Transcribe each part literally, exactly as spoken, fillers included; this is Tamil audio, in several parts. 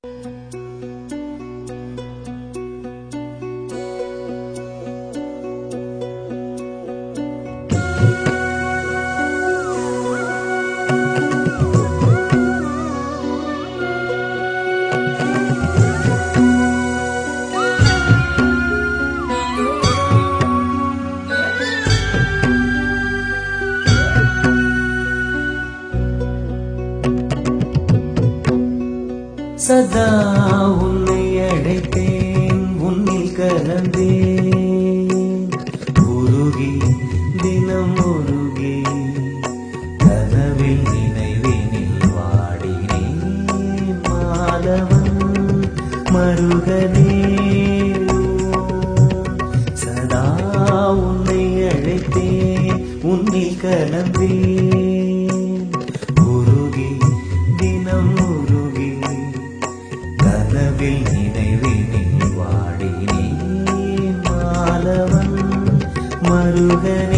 சதா உன்னை அழைத்தேன், உன்னில் கலந்தேன், உருகி தினம் உருகி கனவில் நினைவினில் வாடினேன். மாதவன் மருகனே சதா உன்னை அழைத்தேன், உன்னில் கலந்தேன், உருகி தினம் உருகி கனவில் நினைவினில் வாடினேன். மாலவன் மருகனே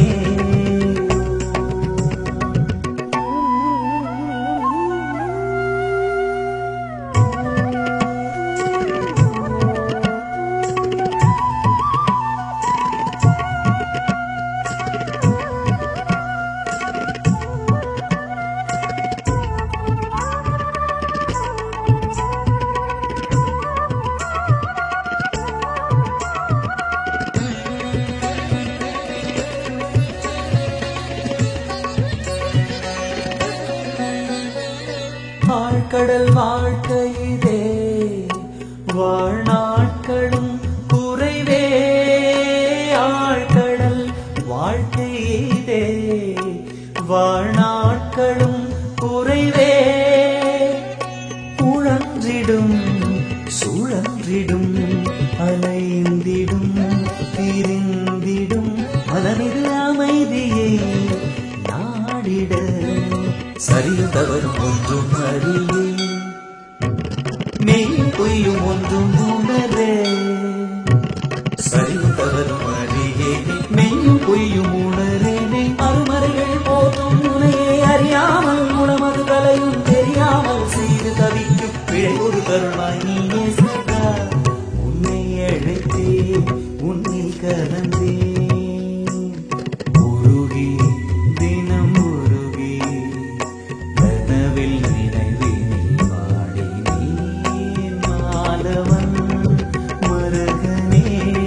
ஆழ்கடல் வாழ்க்கையிலே வாழ்நாட்களும் குறைவே. ஆழ்கடல் வாழ்க்கையிலே வாழ்நாட்களும் குறைவே. உழன்றிடும் சுழன்றிடும் அலைந்திடும் திரிந்திடும் மனமிது அமைதியை நாடிட. சரியும் தவறும் ஒன்றும் அறியே, மெய் பொய்யும் ஒன்றும் உணரே. சரியும் தவறும் அறியே, மெய்யும் பொய்யும் உணரேனே. அருமறைகள் போதும் உனையே அறியாமல் உணமது கலையும் தெரியாமல் செய்து தவிக்கும் பிழை ஒரு கருணாய் நீயே. சதா உன்னை அழைத்தேன், உன்னில் கலந்தேன், உருகி தினம் உருகி கனவில் நினைவினில் வாடினேன். மாலவன் மருகனே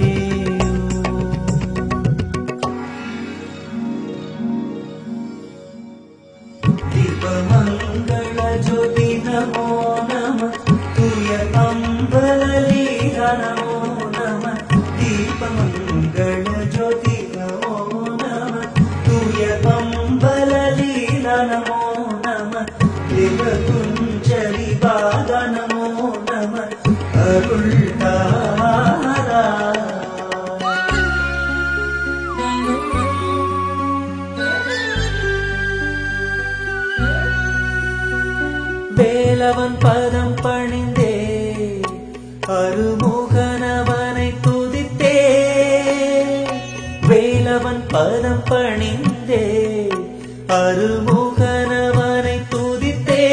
தீபமங்கள ஜோதி நமோ நம, தூய அம்பலலீல நமோ நம. தீபமங்கள ஜோதி நமோ நம, தூய அம்பலலீல நமோ நம. தேவகுஞ்சரி பாத நமோ நம, அருள்தாரா. வேலவன் பதம் பணிந்தே அருமுகனவனை துதித்தே. வேலவன் பதம் பணிந்தே அருமுகனவனை துதித்தே.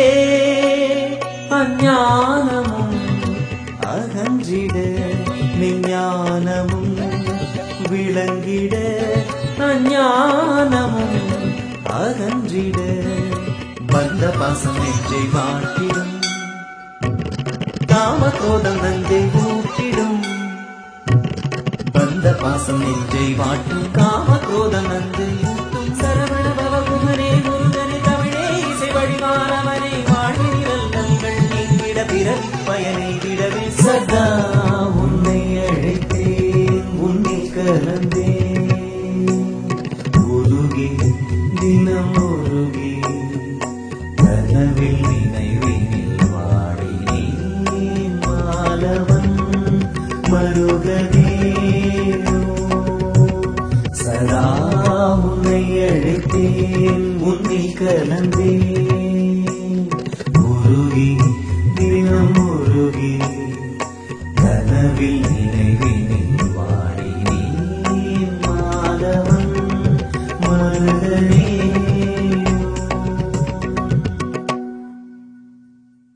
அஞ்ஞானமும் அகன்றிட விஞ்ஞானமும் விளங்கிட. அஞ்ஞானமும் அகன்றிட பந்த பாசம் நெஞ்சை வாட்டிடும். காம கோதம் நஞ்சை ஊட்டிடும். பந்த பாசம் நெஞ்சை வாட்டும், காம கோதம் நஞ்சை ஊட்டும். சரவண பவகுமரே முருகனே தமிழே இசை வழிவானவனே வாழ்வினில் நங்கள் நீங்கிட பிறவி பயனை விடவே. சதா உன்னை அழைத்தேன், உன்னில் கலந்தேன், உருகி தினம் உருகி கனவில் நினைவினில் வாடினேன். மாலவன் மருகனே சதா உன்னை அழைத்தேன், உன்னில் கலந்தேன்.